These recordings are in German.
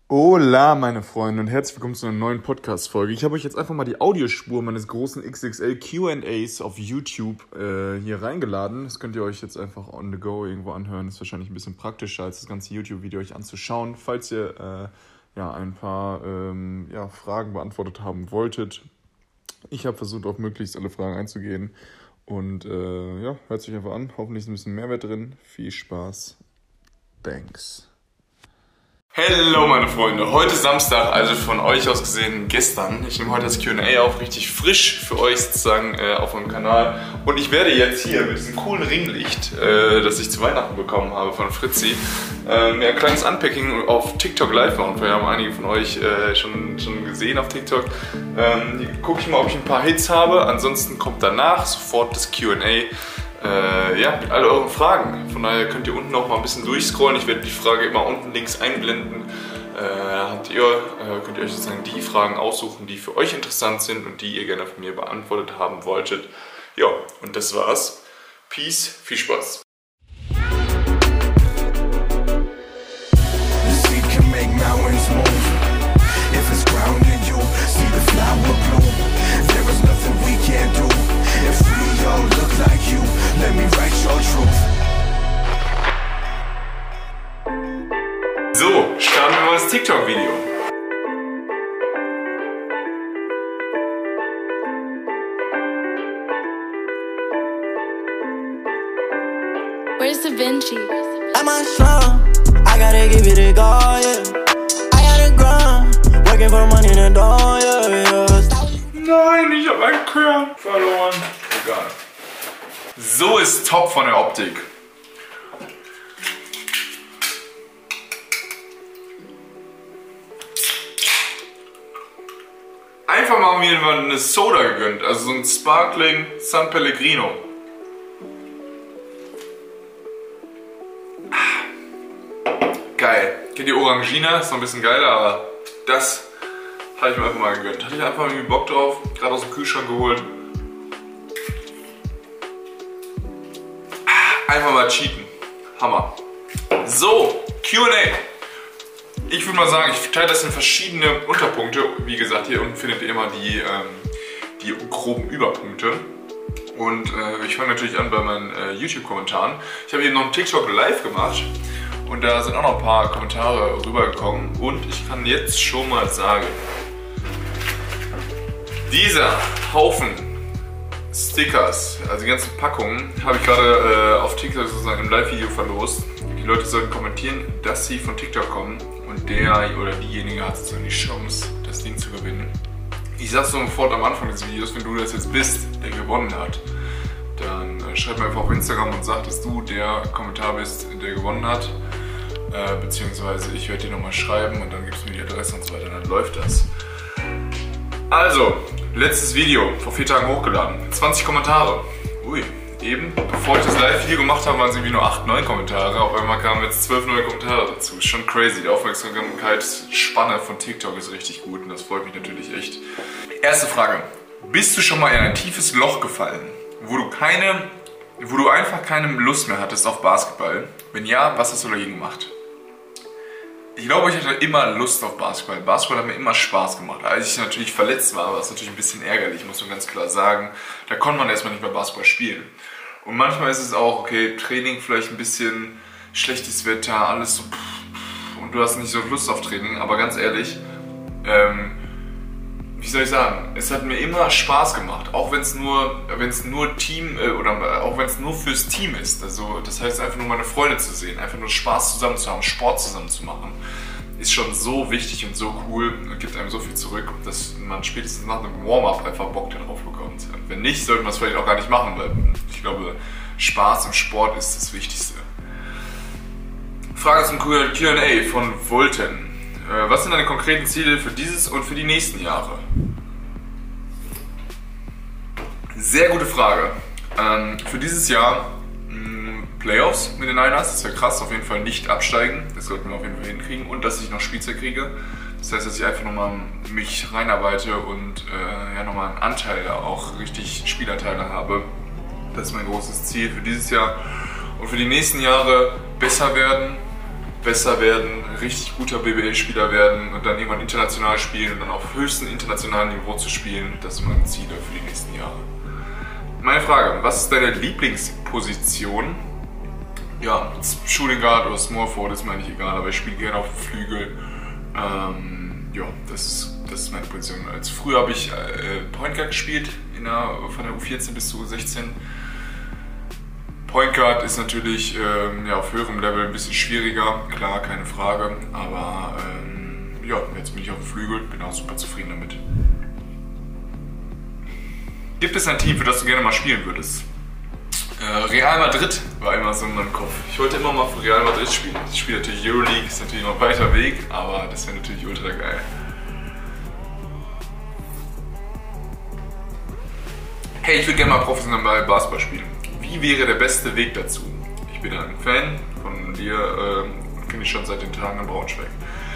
Hola, meine Freunde, und herzlich willkommen zu einer neuen Podcast-Folge. Ich habe euch jetzt einfach mal die Audiospur meines großen XXL Q&As auf YouTube hier reingeladen. Das könnt ihr euch jetzt einfach on the go irgendwo anhören. Das ist wahrscheinlich ein bisschen praktischer, als das ganze YouTube-Video euch anzuschauen. Falls ihr ein paar Fragen beantwortet haben wolltet. Ich habe versucht, auf möglichst alle Fragen einzugehen. Und hört sich einfach an. Hoffentlich ist ein bisschen Mehrwert drin. Viel Spaß. Thanks. Hello meine Freunde, heute Samstag, also von euch aus gesehen gestern. Ich nehme heute das Q&A auf, richtig frisch für euch sozusagen auf meinem Kanal. Und ich werde jetzt hier mit diesem coolen Ringlicht, das ich zu Weihnachten bekommen habe von Fritzi, ein kleines Unpacking auf TikTok live machen. Wir haben einige von euch schon gesehen auf TikTok. Gucke ich mal, ob ich ein paar Hits habe. Ansonsten kommt danach sofort das Q&A. Mit all euren Fragen. Von daher könnt ihr unten noch mal ein bisschen durchscrollen. Ich werde die Frage immer unten links einblenden. Könnt ihr euch sozusagen die Fragen aussuchen, die für euch interessant sind und die ihr gerne von mir beantwortet haben wolltet. Ja, und das war's. Peace, viel Spaß. So, starten wir mal das TikTok-Video. Where's Da Vinci? I'm on strong, I gotta give it a go, yeah. I gotta grind, working for money in the door, yeah. Nein, ich habe einen Kern verloren. Egal. So ist top von der Optik. Einfach mal mir eine Soda gegönnt, also so ein Sparkling San Pellegrino. Geil. Kennt ihr Orangina? Ist noch ein bisschen geiler, aber das habe ich mir einfach mal gegönnt. Hatte ich einfach irgendwie Bock drauf, gerade aus dem Kühlschrank geholt. Einfach mal cheaten. Hammer. So, Q&A. Ich würde mal sagen, ich teile das in verschiedene Unterpunkte. Wie gesagt, hier unten findet ihr immer die groben Überpunkte. Und ich fange natürlich an bei meinen YouTube-Kommentaren. Ich habe eben noch einen TikTok live gemacht. Und da sind auch noch ein paar Kommentare rübergekommen. Und ich kann jetzt schon mal sagen, dieser Haufen Stickers, also die ganzen Packungen, habe ich gerade auf TikTok sozusagen im Live-Video verlost. Die Leute sollten kommentieren, dass sie von TikTok kommen und der oder diejenige hat sozusagen die Chance, das Ding zu gewinnen. Ich sage sofort am Anfang des Videos, wenn du das jetzt bist, der gewonnen hat, dann schreib mir einfach auf Instagram und sag, dass du der Kommentar bist, der gewonnen hat. Beziehungsweise ich werde dir nochmal schreiben und dann gibst du mir die Adresse und so weiter, dann läuft das. Also, letztes Video, vor 4 Tagen hochgeladen. 20 Kommentare. Ui, eben, bevor ich das Live-Video gemacht habe, waren es irgendwie nur 8, 9 Kommentare. Auf einmal kamen jetzt 12 neue Kommentare dazu. Ist schon crazy. Die Aufmerksamkeitsspanne von TikTok ist richtig gut und das freut mich natürlich echt. Erste Frage. Bist du schon mal in ein tiefes Loch gefallen, wo du einfach keine Lust mehr hattest auf Basketball? Wenn ja, was hast du dagegen gemacht? Ich glaube, ich hatte immer Lust auf Basketball. Basketball hat mir immer Spaß gemacht. Als ich natürlich verletzt war es natürlich ein bisschen ärgerlich, muss man ganz klar sagen. Da konnte man erstmal nicht mehr Basketball spielen. Und manchmal ist es auch, okay, Training vielleicht ein bisschen, schlechtes Wetter, alles so und du hast nicht so Lust auf Training. Aber ganz ehrlich, wie soll ich sagen, es hat mir immer Spaß gemacht, auch wenn es nur Team oder auch wenn es nur fürs Team ist. Also das heißt einfach nur meine Freunde zu sehen, einfach nur Spaß zusammen zu haben, Sport zusammen zu machen, ist schon so wichtig und so cool und gibt einem so viel zurück, dass man spätestens nach einem Warm-up einfach Bock darauf bekommt. Wenn nicht, sollte man es vielleicht auch gar nicht machen, weil ich glaube, Spaß im Sport ist das Wichtigste. Frage zum Q&A von Volten. Was sind deine konkreten Ziele für dieses und für die nächsten Jahre? Sehr gute Frage. Für dieses Jahr Playoffs mit den Niners, das wäre krass, auf jeden Fall nicht absteigen, das sollten wir auf jeden Fall hinkriegen und dass ich noch Spielzeit kriege. Das heißt, dass ich einfach nochmal mich reinarbeite und nochmal einen Anteil da auch richtig Spielanteile habe. Das ist mein großes Ziel für dieses Jahr. Und für die nächsten Jahre besser werden, besser werden, richtig guter BBL-Spieler werden und dann irgendwann international spielen und dann auf höchstem internationalen Niveau zu spielen. Das sind meine Ziele für die nächsten Jahre. Meine Frage, was ist deine Lieblingsposition? Ja, Shooting Guard oder Small Forward ist mir eigentlich egal, aber ich spiele gerne auf dem Flügel. Ja, das ist meine Position. Früher habe ich Point Guard gespielt, von der U14 bis zur U16. Point Guard ist natürlich auf höherem Level ein bisschen schwieriger, klar, keine Frage. Aber ja, jetzt bin ich auf dem Flügel, bin auch super zufrieden damit. Gibt es ein Team, für das du gerne mal spielen würdest? Real Madrid war immer so in meinem Kopf. Ich wollte immer mal für Real Madrid spielen. Ich spiele natürlich Euroleague, ist natürlich noch ein weiter Weg, aber das wäre natürlich ultra geil. Hey, ich würde gerne mal professionell Basketball spielen. Wie wäre der beste Weg dazu? Ich bin ein Fan von dir, kenne ich schon seit den Tagen in Braunschweig.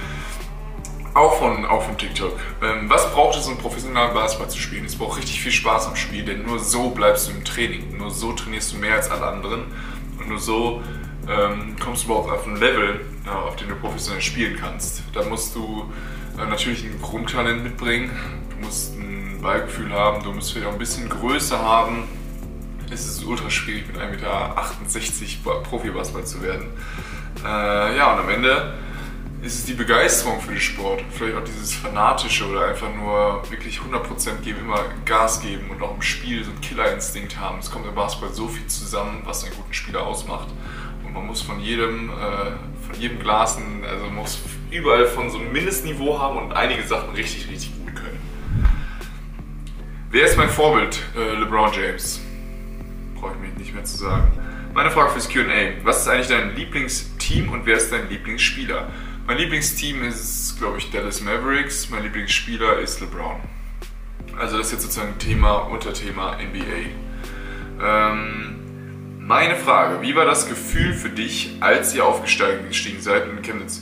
Auch von TikTok. Was braucht es, um professionellen Basketball zu spielen? Es braucht richtig viel Spaß am Spiel, denn nur so bleibst du im Training. Nur so trainierst du mehr als alle anderen und nur so kommst du überhaupt auf ein Level, auf dem du professionell spielen kannst. Da musst du natürlich ein Grundtalent mitbringen, du musst ein Ballgefühl haben, du musst vielleicht auch ein bisschen Größe haben. Es ist ultra schwierig, mit 1,68 Meter Profi-Basketball zu werden. Ja, und am Ende ist es die Begeisterung für den Sport, vielleicht auch dieses Fanatische oder einfach nur wirklich 100% geben, immer Gas geben und auch im Spiel so einen Killerinstinkt haben. Es kommt im Basketball so viel zusammen, was einen guten Spieler ausmacht. Und man muss von jedem Glas, also man muss überall von so einem Mindestniveau haben und einige Sachen richtig, richtig gut können. Wer ist mein Vorbild? LeBron James. Brauche ich mich nicht mehr zu sagen. Meine Frage fürs Q&A. Was ist eigentlich dein Lieblingsteam und wer ist dein Lieblingsspieler? Mein Lieblingsteam ist, glaube ich, Dallas Mavericks. Mein Lieblingsspieler ist LeBron. Also das ist jetzt sozusagen Unterthema NBA. Meine Frage, wie war das Gefühl für dich, als ihr aufgestiegen seid in Chemnitz?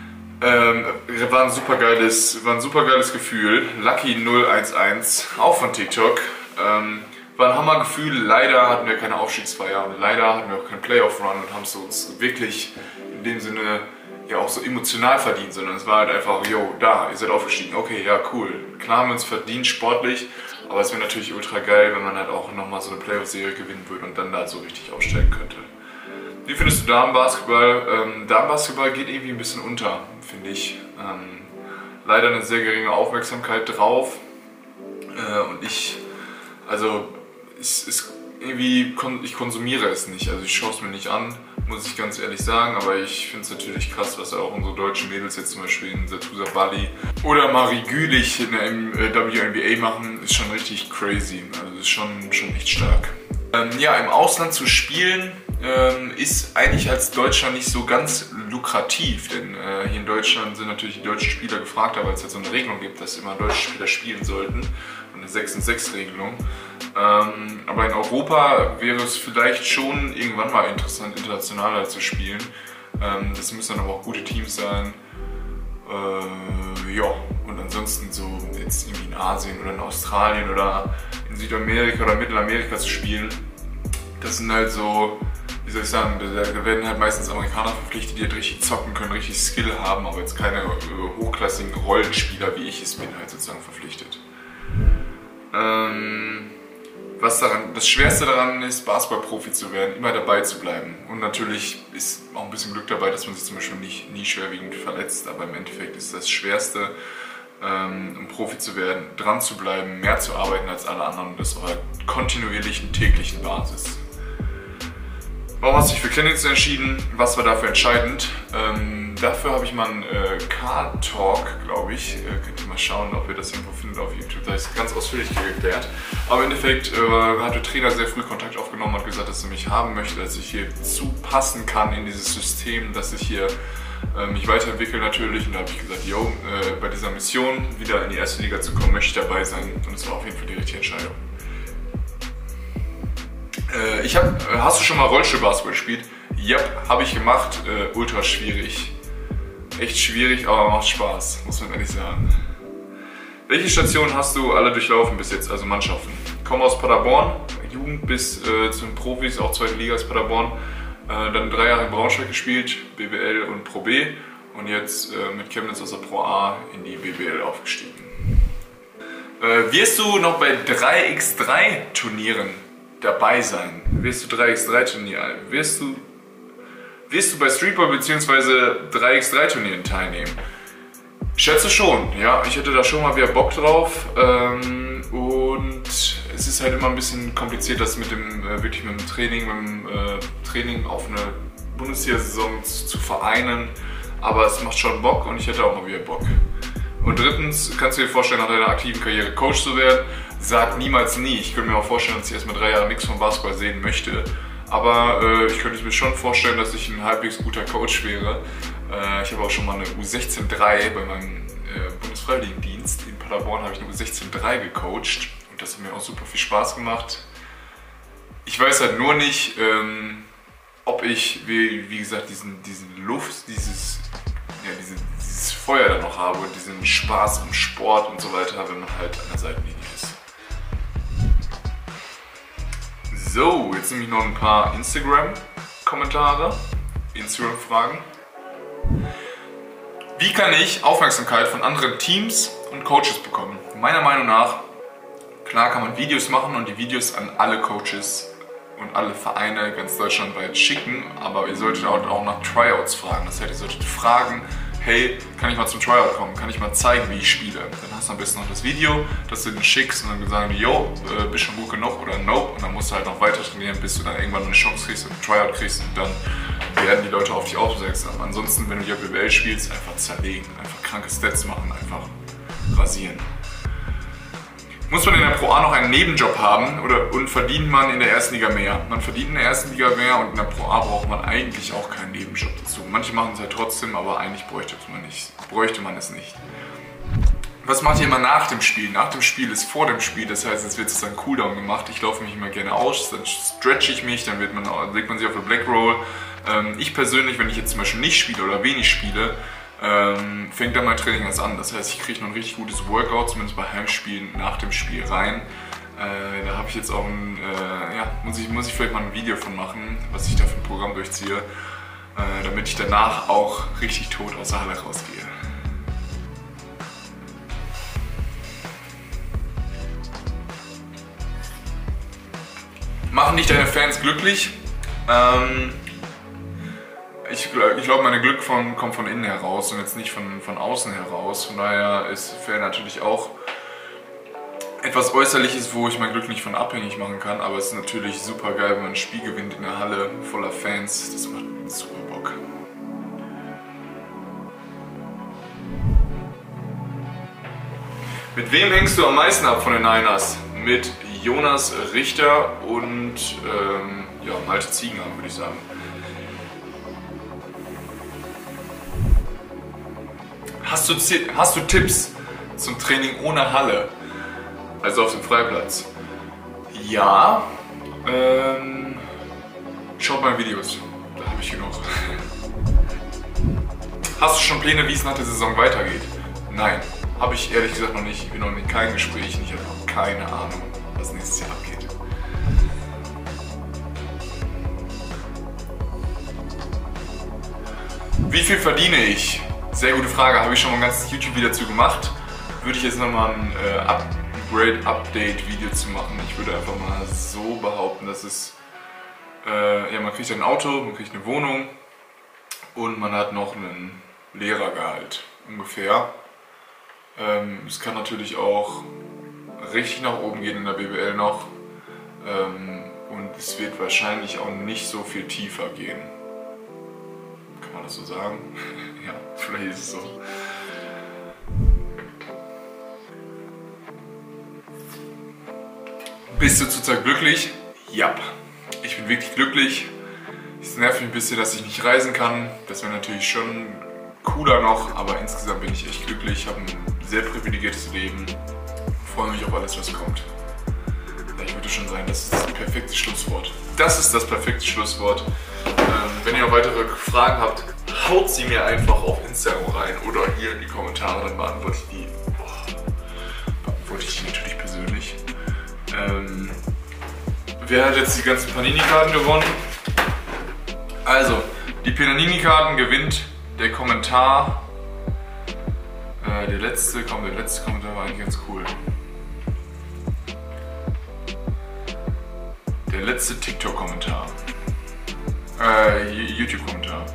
War ein super geiles Gefühl. Lucky 011, auch von TikTok. War ein Hammergefühl. Leider hatten wir keine Aufstiegsfeier und leider hatten wir auch keinen Playoff-Run und haben es uns wirklich in dem Sinne ja auch so emotional verdient, sondern es war halt einfach, yo, da, ihr seid aufgestiegen, okay, ja, cool. Klar haben wir uns verdient, sportlich, aber es wäre natürlich ultra geil, wenn man halt auch nochmal so eine Playoff-Serie gewinnen würde und dann da so richtig aufsteigen könnte. Wie findest du Damenbasketball? Damenbasketball geht irgendwie ein bisschen unter, finde ich. Leider eine sehr geringe Aufmerksamkeit drauf und ich konsumiere es nicht, also ich schaue es mir nicht an, muss ich ganz ehrlich sagen, aber ich finde es natürlich krass, was auch unsere deutschen Mädels jetzt zum Beispiel in Satusa Bali oder Marie Gülich in der WNBA machen, ist schon richtig crazy, also ist schon echt stark. Ja, im Ausland zu spielen ist eigentlich als Deutscher nicht so ganz lukrativ, denn hier in Deutschland sind natürlich die deutschen Spieler gefragter, weil es halt so eine Regelung gibt, dass immer deutsche Spieler spielen sollten, eine 6-6-Regelung. Aber in Europa wäre es vielleicht schon irgendwann mal interessant, internationaler zu spielen. Das müssen dann aber auch gute Teams sein. Ja, und ansonsten so jetzt irgendwie in Asien oder in Australien oder in Südamerika oder Mittelamerika zu spielen, das sind halt so, wie soll ich sagen, da werden halt meistens Amerikaner verpflichtet, die halt richtig zocken können, richtig Skill haben, aber jetzt keine hochklassigen Rollenspieler, wie ich es bin, halt sozusagen verpflichtet. Das Schwerste daran ist, Basketball-Profi zu werden, immer dabei zu bleiben. Und natürlich ist auch ein bisschen Glück dabei, dass man sich zum Beispiel nie schwerwiegend verletzt, aber im Endeffekt ist das Schwerste, um Profi zu werden, dran zu bleiben, mehr zu arbeiten als alle anderen und das auf einer kontinuierlichen, täglichen Basis. Warum hast du dich für Chemnitz entschieden? Was war dafür entscheidend? Dafür habe ich mal einen Car-Talk, glaube ich. Könnt ihr mal schauen, ob ihr das irgendwo findet auf YouTube. Da ist es ganz ausführlich geklärt. Aber im Endeffekt hat der Trainer sehr früh Kontakt aufgenommen und gesagt, dass er mich haben möchte, dass ich hier zupassen kann in dieses System, dass ich hier mich weiterentwickle natürlich. Und da habe ich gesagt, yo, bei dieser Mission wieder in die erste Liga zu kommen, möchte ich dabei sein. Und das war auf jeden Fall die richtige Entscheidung. Hast du schon mal Rollstuhlbasketball gespielt? Ja, habe ich gemacht. Ultra schwierig. Echt schwierig, aber macht Spaß, muss man ehrlich sagen. Welche Stationen hast du alle durchlaufen bis jetzt, also Mannschaften? Ich komme aus Paderborn, Jugend bis zum Profis, auch zweite Liga ist Paderborn. Dann 3 Jahre in Braunschweig gespielt, BBL und Pro B. Und jetzt mit Chemnitz aus der Pro A in die BBL aufgestiegen. Wirst du noch bei 3x3 Turnieren dabei sein? Wirst du 3x3 Turnier? Wirst du bei Streetball bzw. 3x3 Turnieren teilnehmen? Ich schätze schon, ja. Ich hätte da schon mal wieder Bock drauf. Und es ist halt immer ein bisschen kompliziert, das mit dem wirklich mit dem Training auf eine Bundesliga-Saison zu vereinen. Aber es macht schon Bock und ich hätte auch mal wieder Bock. Und drittens, kannst du dir vorstellen, nach deiner aktiven Karriere Coach zu werden? Sag niemals nie. Ich könnte mir auch vorstellen, dass ich erstmal 3 Jahre nichts vom Basketball sehen möchte. Aber ich könnte mir schon vorstellen, dass ich ein halbwegs guter Coach wäre. Ich habe auch schon mal eine U16-3 bei meinem Bundesfreiwilligendienst in Paderborn habe ich eine U16-3 gecoacht. Und das hat mir auch super viel Spaß gemacht. Ich weiß halt nur nicht, ob ich, wie gesagt, diesen Luft, dieses Feuer dann noch habe und diesen Spaß am Sport und so weiter, wenn man halt an der Seitenlinie ist. So, jetzt nehme ich noch ein paar Instagram-Kommentare, Instagram-Fragen. Wie kann ich Aufmerksamkeit von anderen Teams und Coaches bekommen? Meiner Meinung nach, klar kann man Videos machen und die Videos an alle Coaches und alle Vereine ganz deutschlandweit schicken, aber ihr solltet auch nach Tryouts fragen. Das heißt, ihr solltet fragen, hey, kann ich mal zum Tryout kommen? Kann ich mal zeigen, wie ich spiele? Dann hast du am besten noch das Video, das du denen schickst und dann sagen die, yo, bist schon gut genug oder nope. Und dann musst du halt noch weiter trainieren, bis du dann irgendwann eine Chance kriegst und ein Tryout kriegst und dann werden die Leute auf dich aufmerksam. Ansonsten, wenn du die BBL spielst, einfach zerlegen, einfach kranke Stats machen, einfach rasieren. Muss man in der Pro A noch einen Nebenjob haben und verdient man in der ersten Liga mehr? Man verdient in der ersten Liga mehr und in der Pro A braucht man eigentlich auch keinen Nebenjob dazu. Manche machen es halt trotzdem, aber eigentlich bräuchte man es nicht. Was macht ihr immer nach dem Spiel? Nach dem Spiel ist vor dem Spiel, das heißt, es wird sozusagen Cooldown gemacht. Ich laufe mich immer gerne aus, dann stretche ich mich, dann legt man sich auf eine Black Roll. Ich persönlich, wenn ich jetzt zum Beispiel nicht spiele oder wenig spiele, fängt dann mein Training erst an. Das heißt, ich kriege noch ein richtig gutes Workout, zumindest bei Heimspielen, nach dem Spiel rein. Da habe ich jetzt auch muss ich vielleicht mal ein Video von machen, was ich da für ein Programm durchziehe, damit ich danach auch richtig tot aus der Halle rausgehe. Machen dich deine Fans glücklich? Ich glaube, mein Glück kommt von innen heraus und jetzt nicht von außen heraus. Von daher ist Fan natürlich auch etwas Äußerliches, wo ich mein Glück nicht von abhängig machen kann. Aber es ist natürlich super geil, wenn man ein Spiel gewinnt in der Halle voller Fans. Das macht super Bock. Mit wem hängst du am meisten ab von den Niners? Mit Jonas Richter und Malte Ziegenhagen, würde ich sagen. Hast du Tipps zum Training ohne Halle? Also auf dem Freiplatz? Ja. Schaut mal Videos. Da habe ich genug. Hast du schon Pläne, wie es nach der Saison weitergeht? Nein. Habe ich ehrlich gesagt noch nicht. Ich bin noch in keinen Gesprächen. Ich habe noch keine Ahnung, was nächstes Jahr abgeht. Wie viel verdiene ich? Sehr gute Frage, habe ich schon mal ein ganzes YouTube-Video dazu gemacht. Würde ich jetzt nochmal ein Upgrade-Update-Video zu machen. Ich würde einfach mal so behaupten, dass es, man kriegt ein Auto, man kriegt eine Wohnung und man hat noch einen Lehrergehalt, ungefähr. Es kann natürlich auch richtig nach oben gehen in der BBL noch und es wird wahrscheinlich auch nicht so viel tiefer gehen. Kann man das so sagen? Ja, vielleicht ist es so. Bist du zurzeit glücklich? Ja, ich bin wirklich glücklich. Es nervt mich ein bisschen, dass ich nicht reisen kann. Das wäre natürlich schon cooler noch, aber insgesamt bin ich echt glücklich. Ich habe ein sehr privilegiertes Leben. Ich freue mich auf alles, was kommt. Ich würde schon sagen, das ist das perfekte Schlusswort. Das ist das perfekte Schlusswort. Wenn ihr noch weitere Fragen habt, haut sie mir einfach auf Instagram rein oder hier in die Kommentare, dann beantworte ich die natürlich persönlich. Wer hat jetzt die ganzen Panini-Karten gewonnen? Also, die Panini-Karten gewinnt der Kommentar. Der letzte Kommentar war eigentlich ganz cool. Der letzte TikTok-Kommentar. YouTube-Kommentar.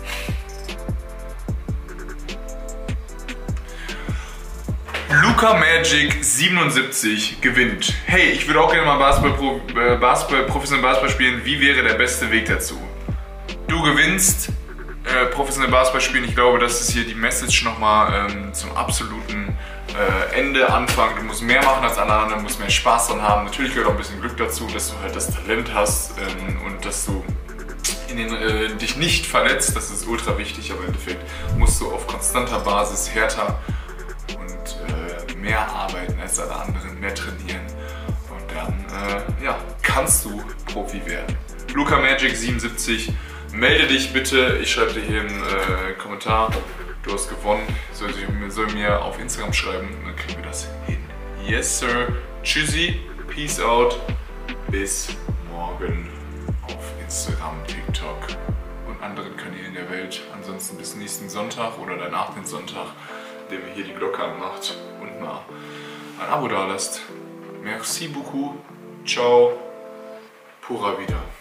Luca Magic 77 gewinnt. Hey, ich würde auch gerne mal professionell Basketball spielen. Wie wäre der beste Weg dazu? Du gewinnst professionell Basketball spielen. Ich glaube, das ist hier die Message nochmal zum absoluten Ende, Anfang. Du musst mehr machen als alle anderen, du musst mehr Spaß dran haben. Natürlich gehört auch ein bisschen Glück dazu, dass du halt das Talent hast und dass du dich nicht verletzt. Das ist ultra wichtig, aber im Endeffekt musst du auf konstanter Basis härter und mehr arbeiten als alle anderen, mehr trainieren. Und dann ja, kannst du Profi werden. Luca Magic 77, melde dich bitte. Ich schreibe dir hier einen Kommentar. Du hast gewonnen. Soll mir auf Instagram schreiben, dann kriegen wir das hin. Yes, sir. Tschüssi. Peace out. Bis morgen auf Instagram, TikTok und anderen Kanälen der Welt. Ansonsten bis nächsten Sonntag oder danach den Sonntag, indem ihr hier die Glocke anmacht und mal ein Abo da lasst. Merci beaucoup. Ciao. Pura vida.